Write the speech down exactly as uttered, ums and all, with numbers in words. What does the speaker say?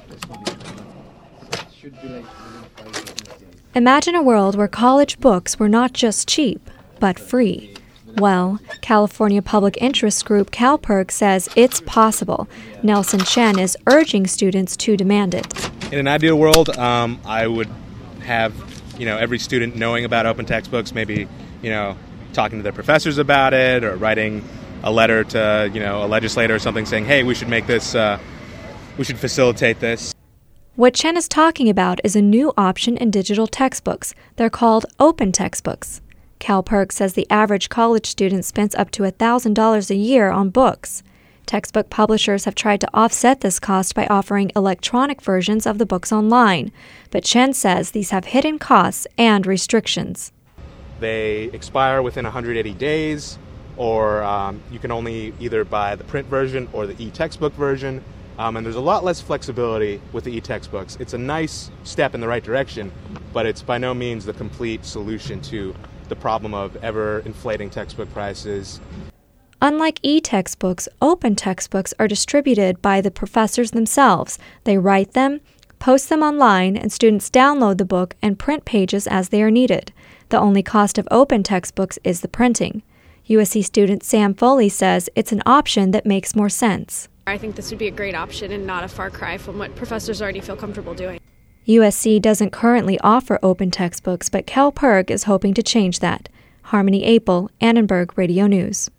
Imagine a world where college books were not just cheap, but free. Well, California public interest group CalPERG says it's possible. Nelson Chen is urging students to demand it. In an ideal world, um, I would have, you know, every student knowing about open textbooks, maybe, you know, talking to their professors about it, or writing a letter to, you know, a legislator or something saying, hey, we should make this, uh, we should facilitate this. What Chen is talking about is a new option in digital textbooks. They're called open textbooks. CalPERG says the average college student spends up to one thousand dollars a year on books. Textbook publishers have tried to offset this cost by offering electronic versions of the books online, but Chen says these have hidden costs and restrictions. They expire within one hundred eighty days, or um, you can only either buy the print version or the e-textbook version. Um, and there's a lot less flexibility with the e-textbooks. It's a nice step in the right direction, but it's by no means the complete solution to the problem of ever-inflating textbook prices. Unlike e-textbooks, open textbooks are distributed by the professors themselves. They write them, post them online, and students download the book and print pages as they are needed. The only cost of open textbooks is the printing. U S C student Sam Foley says it's an option that makes more sense. I think this would be a great option and not a far cry from what professors already feel comfortable doing. U S C doesn't currently offer open textbooks, but CalPERG is hoping to change that. Harmony Apel, Annenberg Radio News.